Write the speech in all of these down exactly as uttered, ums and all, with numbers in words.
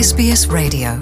S B S Radio.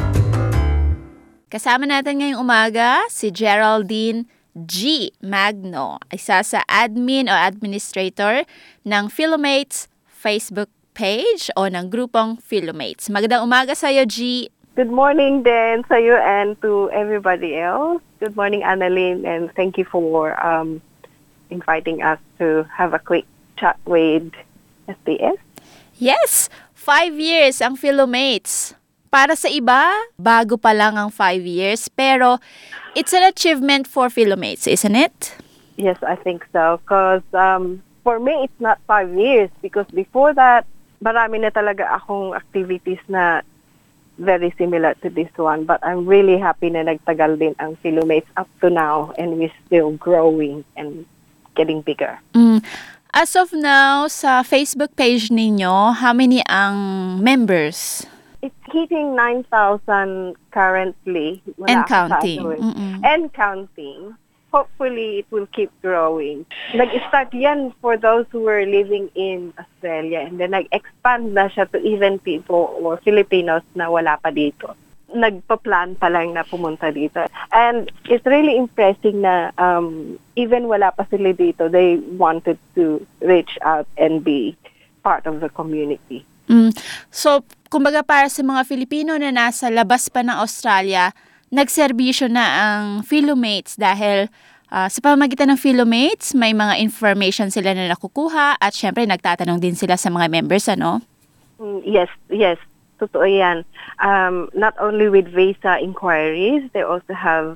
Kasama natin ngayong umaga si Geraldine G. Magno, isa sa admin o administrator ng Philomates Facebook page o ng grupong Philomates. Magandang umaga sa iyo, G. Good morning din sa you and to everybody else. Good morning, Annalyn, and thank you for um, inviting us to have a quick chat with S B S. Yes, five years ang Philomates. Para sa iba, bago pa lang ang five years, pero it's an achievement for Philomates, isn't it? Yes, I think so. Because um, for me, it's not five years because before that, marami na talaga akong activities na very similar to this one. But I'm really happy na nagtagal din ang Philomates up to now and we're still growing and getting bigger. Mm. As of now, sa Facebook page ninyo, how many ang members? It's hitting nine thousand currently. Wala And ako sa counting. ano eh. Mm-mm. And counting. Hopefully, it will keep growing. Nag-start yan for those who were living in Australia. And then nag-expand na siya to even people or Filipinos na wala pa dito. Nagpa-plan pa lang na pumunta dito. And it's really impressive na um, even wala pa sila dito, they wanted to reach out and be part of the community. Mm. So, kumbaga para sa mga Filipino na nasa labas pa ng Australia, nagserbisyo na ang Philomates dahil uh, sa pamamagitan ng Philomates, may mga information sila na nakukuha at syempre nagtatanong din sila sa mga members, ano? Mm, yes, yes. Totoo yan. Um, not only with visa inquiries, they also have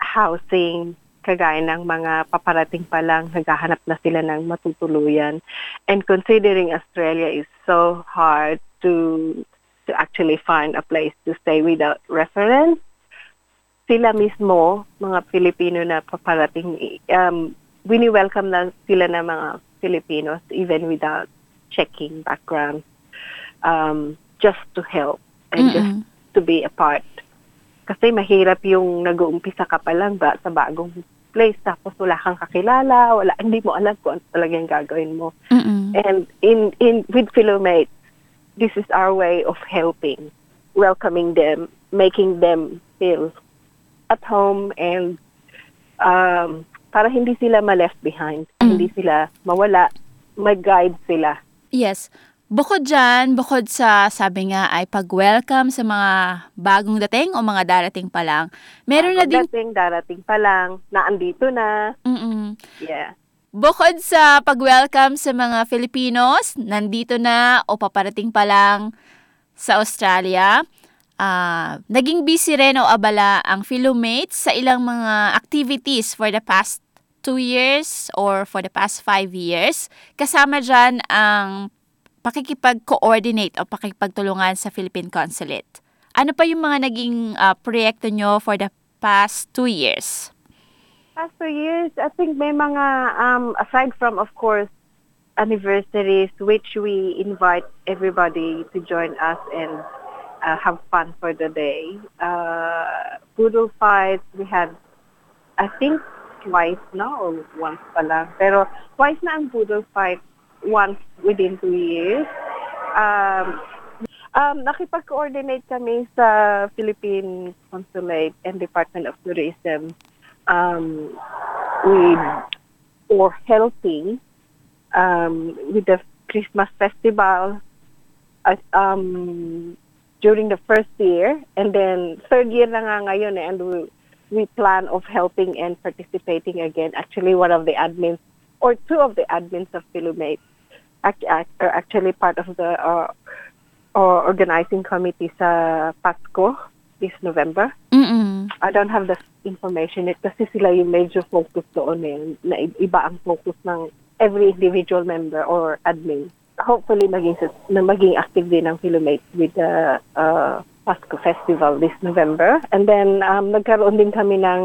housing, kagaya ng mga paparating pa lang, naghahanap na sila ng matutuluyan. And considering Australia is so hard to to actually find a place to stay without reference, sila mismo, mga Filipino na paparating, um, wini-welcome na sila ng mga Filipinos even without checking background. Um, just to help and Mm-mm. just to be a part. Kasi mahirap yung nag-uumpisa ka pa lang ba sa bagong place tapos wala kang kakilala, wala, hindi mo alam kung ano talagang gagawin mo. Mm-mm. And in in with Philomates, this is our way of helping, welcoming them, making them feel at home and um, para hindi sila ma-left behind, Mm. hindi sila mawala, mag-guide sila. Yes. Bukod dyan, bukod sa sabi nga ay pag-welcome sa mga bagong dating o mga darating pa lang, meron na din... Darating, darating pa lang, naandito na. Mm-mm. Yeah. Bukod sa pag-welcome sa mga Filipinos, nandito na o paparating pa lang sa Australia, uh, naging busy rin o abala ang Philomates sa ilang mga activities for the past two years or for the past five years. Kasama dyan ang pakikipag-coordinate o pakikipagtulungan sa Philippine Consulate. Ano pa yung mga naging uh, proyekto nyo for the past two years? Past two years, I think may mga, um, aside from, of course, anniversaries, which we invite everybody to join us and uh, have fun for the day. Uh, poodle fights, we had, I think, twice na or once pa lang. Pero twice na ang poodle fight, once within two years. Um, um, nakipag-coordinate kami sa Philippine Consulate and Department of Tourism um, with or helping um, with the Christmas festival at, um, during the first year, and then third year na nga ngayon, and we, we plan of helping and participating again. Actually, one of the admins or two of the admins of Philomates act, act, are actually part of the uh, uh, organizing committee sa Pasko this November. Mm-mm. I don't have the information yet kasi sila yung major focus doon eh, na iba ang focus ng every individual member or admin. Hopefully maging na maging active din ang Philomates with the uh, Pasko Festival this November. And then um, nagkaroon din kami ng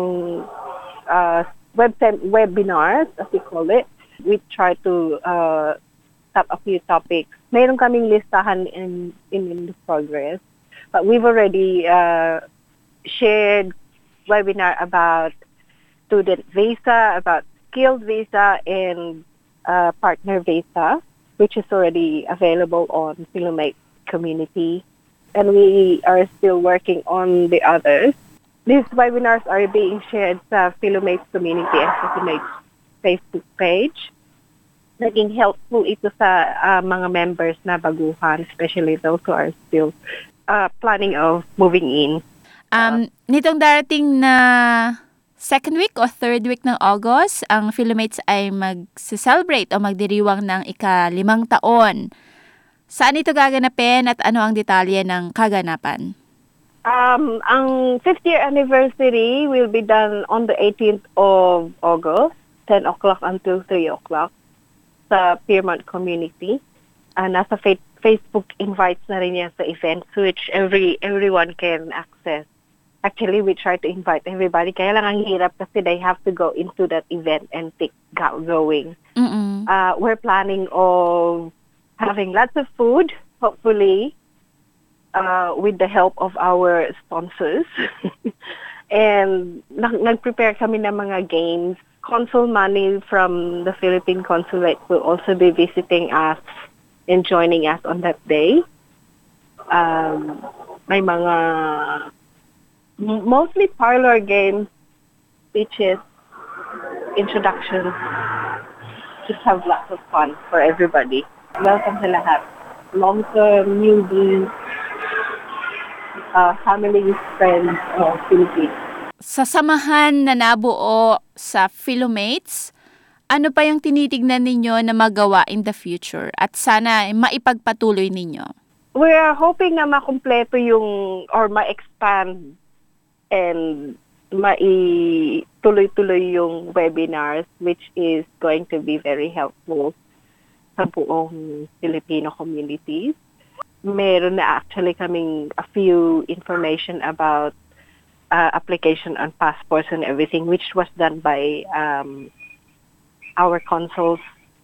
uh, web webinars, as we call it. We try to uh, top a few topics. Mayroon kaming listahan in, in, in the progress. But we've already uh, shared webinar about student visa, about skilled visa, and uh, partner visa, which is already available on Philomates community. and we are still working on the others. These webinars are being shared sa Philomates community and sa Philomates Facebook page. Naging helpful ito sa uh, mga members na baguhan, especially those who are still uh, planning of moving in. Um, nitong darating na second week o third week ng August, ang Philomates ay mag-celebrate o magdiriwang ng ika-limang taon. Saan ito gaganapin at ano ang detalye ng kaganapan? Um, ang fifth year anniversary will be done on the eighteenth of August, ten o'clock until three o'clock sa Piermont community. Uh, nasa fa- Facebook invites na rin yan sa events which every everyone can access. Actually, we try to invite everybody. Kaya lang ang hirap kasi they have to go into that event and take go- going. Mm-mm. Uh, we're planning of having lots of food, hopefully, uh, with the help of our sponsors. And nag- nag-prepare kami ng mga games. Consul Manny from the Philippine Consulate will also be visiting us and joining us on that day. Um, may mga mostly parlor games, speeches, introductions. Just have lots of fun for everybody. Welcome sa lahat. Long-term, newbies, uh, families, friends of Philippines. Sa samahan na nabuo sa Philomates, ano pa yung tinitignan ninyo na magawa in the future at sana maipagpatuloy ninyo? We are hoping na makumpleto yung or ma-expand and mai-tuloy-tuloy yung webinars, which is going to be very helpful sa buong Filipino communities. Meron na actually kaming a few information about uh, application on passports and everything, which was done by um, our consuls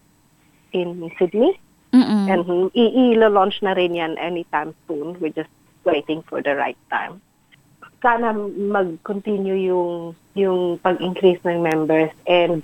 in Sydney. Mm-mm. And i-launch na rin yan anytime soon. We're just waiting for the right time. Sana mag-continue yung yung pag-increase ng members and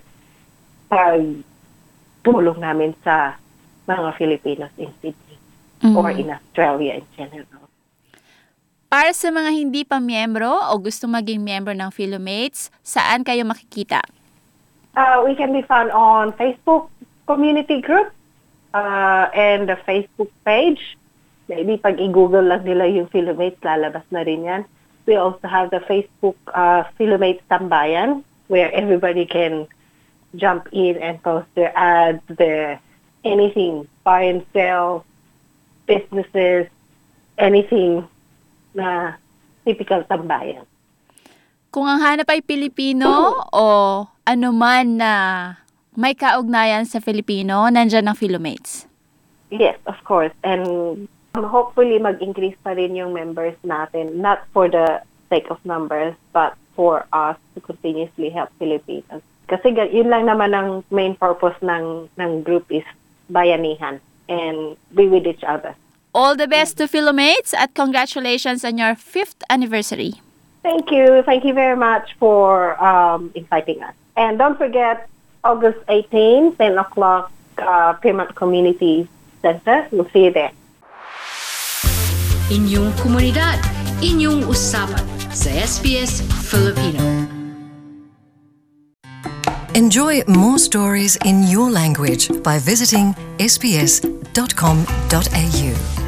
pag-tulong namin sa mga Filipinos in Sydney Mm-hmm. or in Australia in general. Para sa mga hindi pa miyembro o gusto maging miyembro ng Philomates, saan kayo makikita? Uh, we can be found on Facebook community group uh, and the Facebook page. Maybe pag i-google lang nila yung Philomates, lalabas na rin yan. We also have the Facebook uh, Philomates Tambayan, where everybody can jump in and post their ads, their anything, buy and sell, businesses, anything na typical tambayan. Kung ang hanap ay Pilipino o anuman na may kaugnayan sa Filipino, nandyan ang Philomates. Yes, of course. And hopefully mag-increase pa rin yung members natin, not for the sake of numbers, but for us to continuously help Filipinos. Kasi yun lang naman ang main purpose ng, ng group is bayanihan and be with each other. All the best to Philomates at congratulations on your fifth anniversary. Thank you. Thank you very much for um, inviting us. And don't forget, August eighteenth, ten o'clock, uh, Piermont Community Center. We'll see you there. Inyong komunidad, inyong usapan sa S B S Filipino. Enjoy more stories in your language by visiting s b s dot com dot a u.